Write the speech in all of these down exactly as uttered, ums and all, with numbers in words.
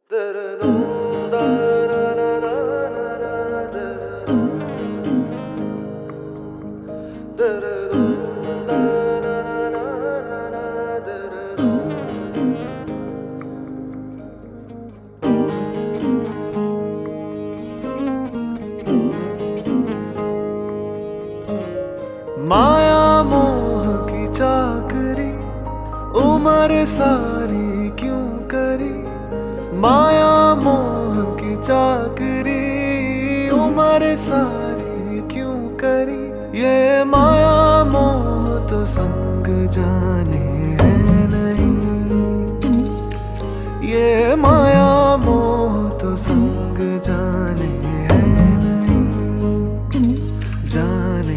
माया मोह की चाकरी उम्र सारी क्यों करी। माया मोह की चाकरी उम्र सारी क्यों करी। ये माया मोह तो संग जाने है नहीं। ये माया मोह तो संग जाने है नहीं, जाने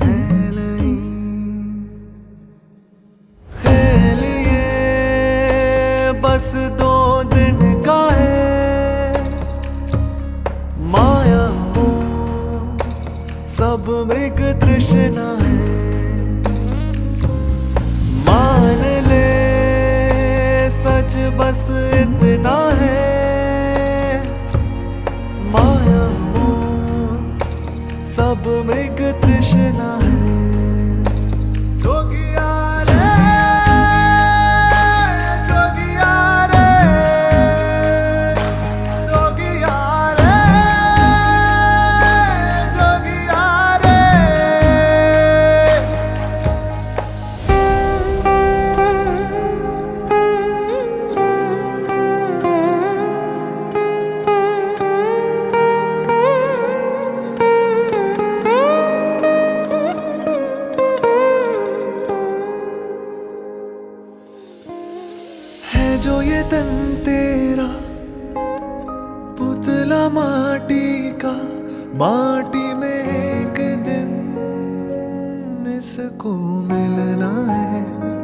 बस दो दिन का है। माया मोह सब मृग तृष्णा है। मान ले सच बस इतना है। माया मोह सब मृग तृष्णा है। जो ये तन तेरा पुतला माटी का, माटी में एक दिन इसको मिलना है।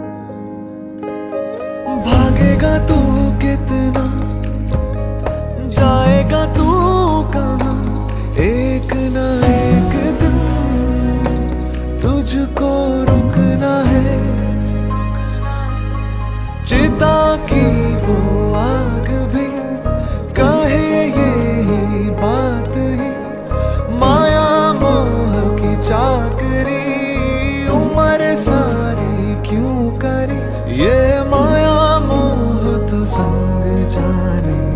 भागेगा तू कितना, जाएगा तू कहाँ, एक ना एक दिन तुझको रुकना है। चिता की वो आग भी कहे यही बात ही। माया मोह की चाकरी उम्र सारी क्यों करी। ये माया मोह तो संग जाने